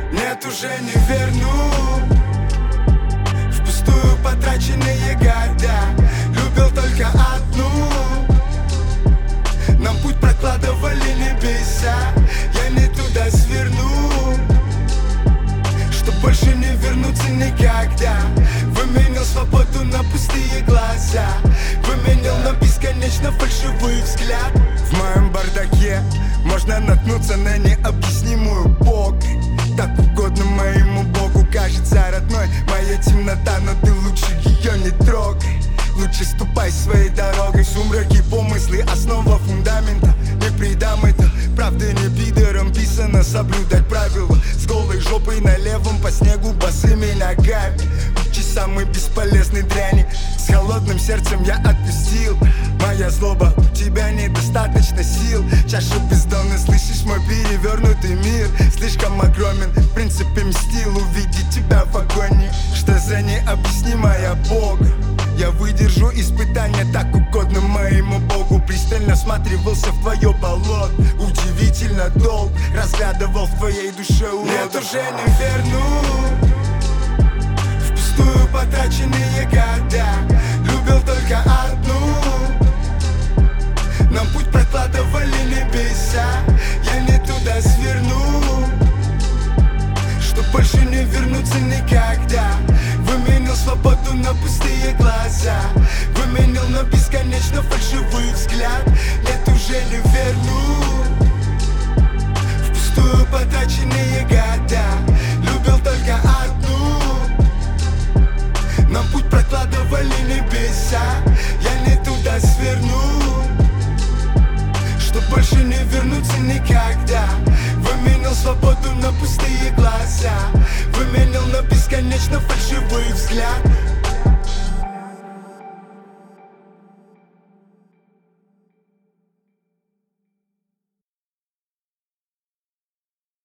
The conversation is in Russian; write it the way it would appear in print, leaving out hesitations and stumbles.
Нет, уже не верну впустую потраченные года. Любил только одну, нам путь прокладывали небеса. Я не туда сверну, чтоб больше не вернуться никогда. Выменял свободу на пустые глаза, выменял на бесконечно фальшивый взгляд. В моем бардаке можно наткнуться на необъяснимую погонь. Так угодно моему богу кажется родной моя темнота, но ты лучше ее не трогай. Лучше ступай своей дорогой. Сумраки, помыслы, основа фундамента. Не предам это, правда не пидором писано соблюдать правила. С голой жопой на левом по снегу босыми ногами. Учи самой бесполезной дряни. С холодным сердцем я отпустил. Моя злоба, у тебя недостаточно сил. Чаша бездонная, слышишь мой перевернутый мир. Слишком огромен, в принципе мстил увидеть тебя в агонии. Что за необъяснимая Бога? Я выдержу испытания, так угодно моему богу. Пристально всматривался в твое болото. Удивительно долг разглядывал в твоей душе уродов. Нет, уже не верну впустую потраченные года. Любил только одну, нам путь прокладывали небеса. Я не туда сверну, чтоб больше не вернуться никогда. Выменял свободу на пустые глаза, выменял на бесконечно фальшивый взгляд. Нет, уже не верну впустую потраченные года. Любил только одну, нам путь прокладывали небеса. Я не туда сверну, чтоб больше не вернуться никогда. Выменял свободу на пустые глаза, выменял на бесконечно фальшивый взгляд.